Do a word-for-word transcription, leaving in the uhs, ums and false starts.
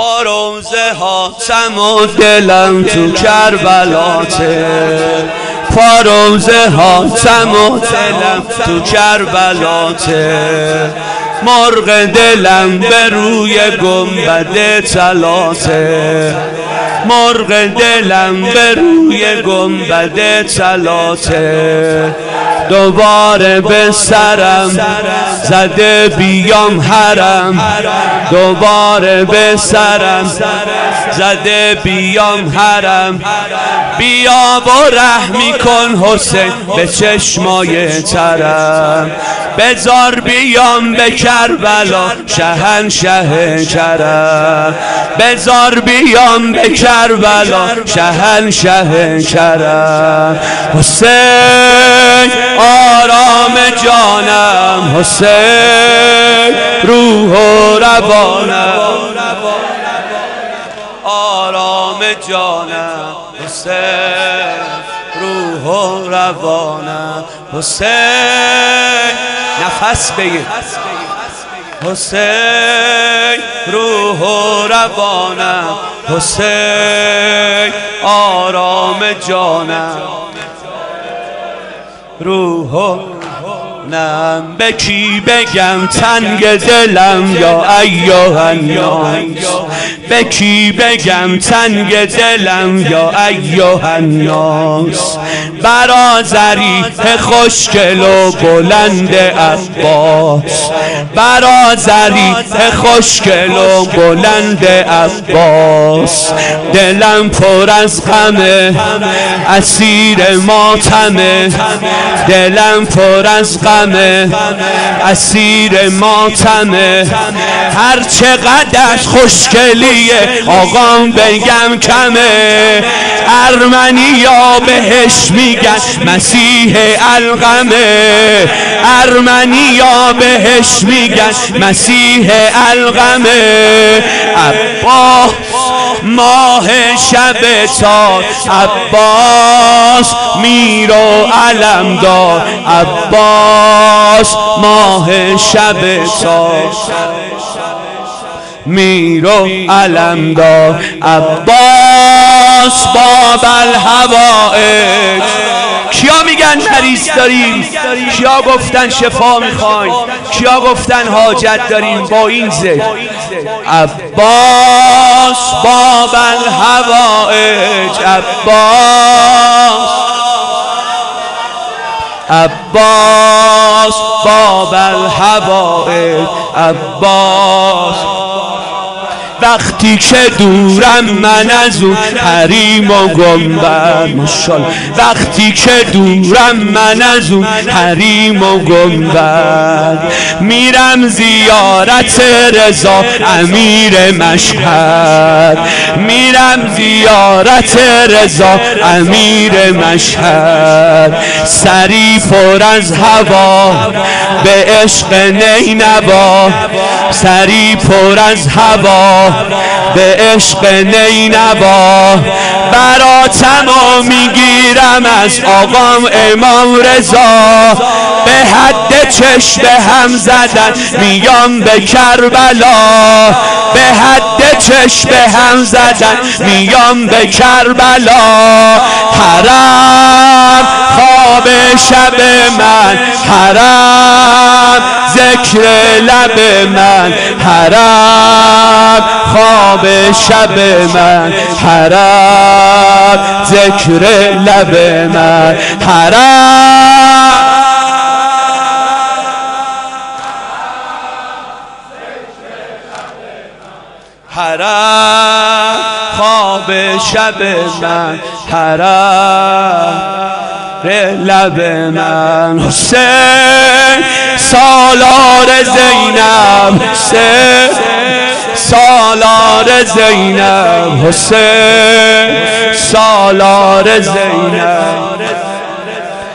پاروزه هاتم و دلم تو کربلاته، پاروزه هاتم و دلم تو کربلاته، مرغ دلم به روی گنبد طلاته، مرغ دلم به روی گنبد طلاته، دوباره به سرم زده بیام حرم، دوباره به سرم زده بیام حرم، بیا و رحمی کن حسین به چشمای ترم، بذار بیام به کربلا شهنشه کرم، بذار بیام به کربلا شهنشه کرم. حسین آرام جانم، حسین روح و روانم، آرام جانم، حسین روح و روانم، حسین نفس بگیر، حسین روح و روانم، حسین آرام جانم، روح و نم. به کی بگم تنگ دلم یا ایها الناس، به کی بگم تنگ دلم یا ایها الناس، برازری خوشگل و بلند عباس، برازری خوشگل و بلند عباس، دلم پر از غمه اسیر ماتمه، دلم پر از غمه اسیر ماتمه، هر چقدر خوشگلیه آقام بگم کمه، ارمنیا بهش میگن مسیح القمه، ارمنیا بهش میگن مسیح القمه، عباس ماه شب تار، عباس میر و علمدار، عباس ماه شب تار، میر و علمدار، عباس باب الحوائج. کیا میگن مریض داریم؟ کیا گفتن شفا میخوایم؟ کیا گفتن حاجت داریم؟ با این ذکر عباس باب الحوائج، عباس عباس باب الحوائج، عباس وقتی که دورم من از اون حریم و گنبد، ماشاءالله وقتی که دورم من از اون حریم و گنبد، میرم زیارت رضا امیر مشهد، میرم زیارت رضا امیر مشهد، سری پر از هوا به عشق نینوا، سری پر از هوا به عشق نینوا، براتمو میگیرم از آقام امام رضا، به حد چشم هم زدن میام به کربلا، به حد چشم هم زدن میام به کربلا، حرم خواب شب من، حرم ذکر لب من، حرم خواب شب من، حرم ذکر لب من، حرم حرم خواب شب من، حرم لب من، حسین سالار زینب، حسین سالار زینب، حسین سالار زینب.